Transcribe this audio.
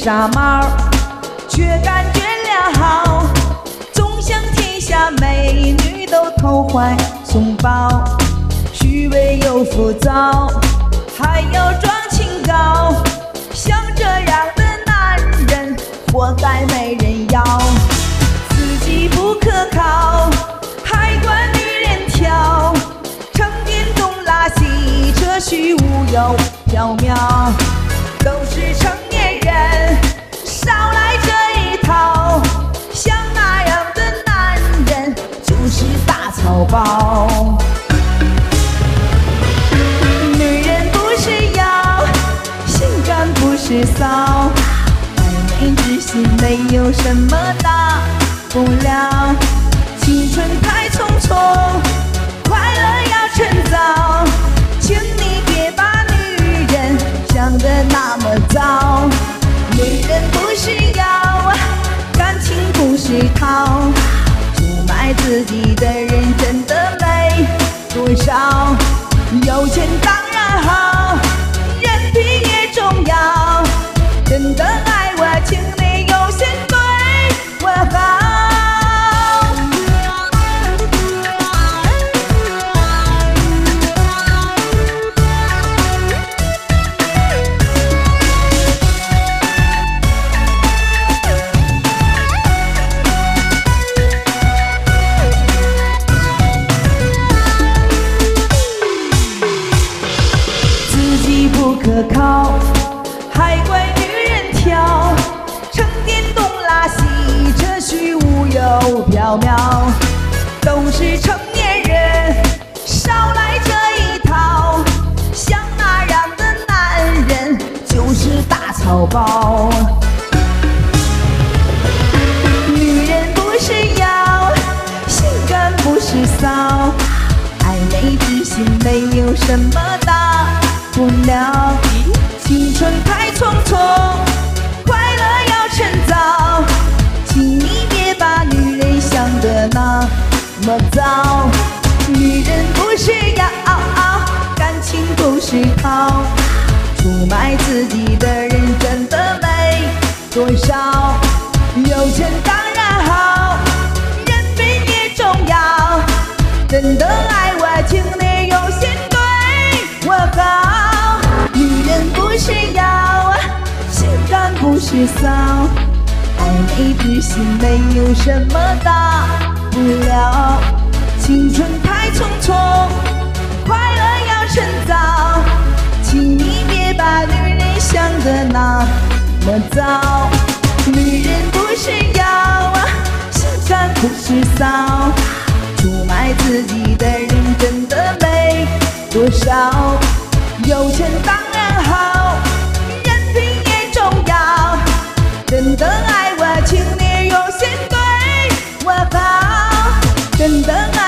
傻帽，却感觉良好。总想天下美女都投怀送抱，虚伪又浮躁，还要装清高。像这样的男人，活该没人要。自己不可靠，还管女人挑，成天东拉西扯，虚无又缥缈。都是成年人，少来这一套。像那样的男人，就是大草包。女人不是妖，性感不是骚，爱美之心没有什么大不了。青春太匆匆，快乐要趁早，请你别把女人想得那么糟。女人不是妖，感情不是套，出卖自己的人真的没多少。有钱当然好，人品也重要，真的爱我请你优先对我好。不可靠，还怪女人挑，成天东拉西扯，虚无又缥缈。都是成年人，少来这一套。像那样的男人，就是大草包。女人不是妖，性感不是骚，爱美之心没有什么大不了。青春太匆匆，快乐要趁早，请你别把女人想得那么糟。女人不是妖，感情不是套，出卖自己的人真的没多少。有钱当然好，人品也重要，真的爱我请你优先对我好。女人不是妖，性感不是骚，爱美之心没有什么大不了。青春太匆匆，快乐要趁早，请你别把女人想得那么糟。女人不是妖，性感不是骚，出卖自己的人真的没多少。有钱当然好，人品也重要，真的爱我请你优先对我好，真的爱